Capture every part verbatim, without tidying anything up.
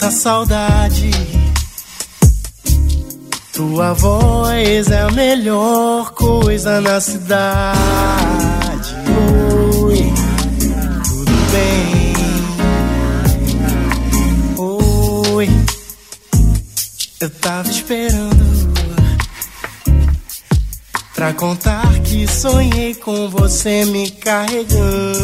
essa saudade. Tua voz é a melhor coisa na cidade. Oi, tudo bem? Oi, eu tava esperando pra contar que sonhei com você me carregando.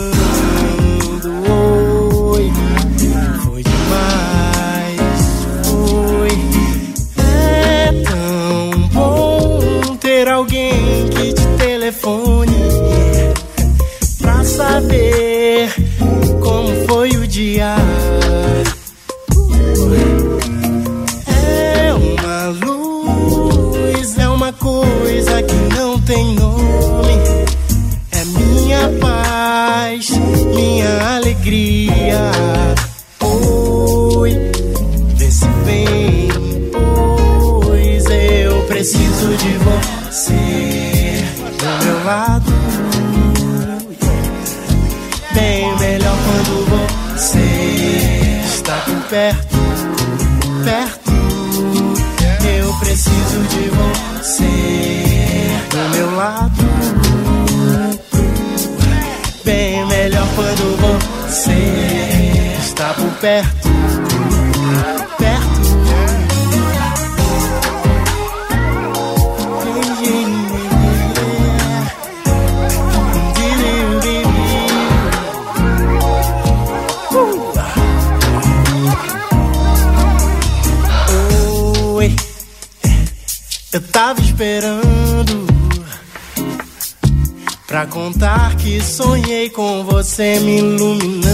Oi, foi demais, foi. É tão bom ter alguém que te telefone pra saber como foi o dia. É uma luz, é uma coisa que não tem nome. É minha paz, minha alegria. Oi, vê se vem, pois eu preciso de você do meu lado. Bem melhor quando você está por perto, perto. Eu preciso de você do meu lado. Bem melhor quando você está por perto, perto. Oi, eu tava esperando pra contar que sonhei com você me iluminando.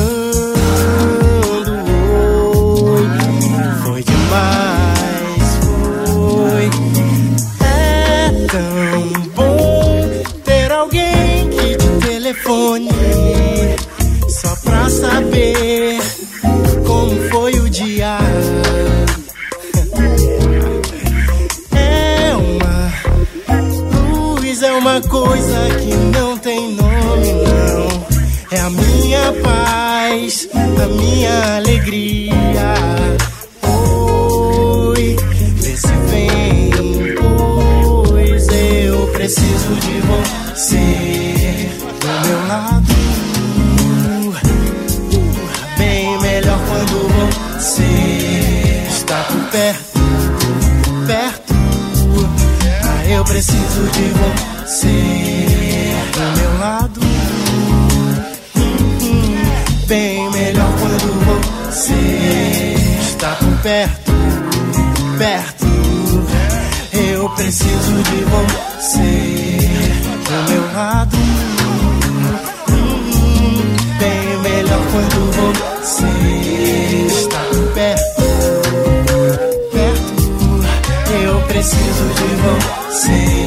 Oi, foi demais, foi. É tão bom ter alguém que te telefone só pra saber como foi o dia. É uma luz, é uma coisa que não tem nome, não. É a minha paz, a minha alegria. Oi, vê se vem, pois eu preciso de você do meu lado. Bem melhor quando você está por perto, perto. Ah, eu preciso de você do meu lado. Bem melhor quando você está por perto, perto. Eu preciso de você do meu lado. Bem melhor quando você está por perto, perto. Eu preciso de você.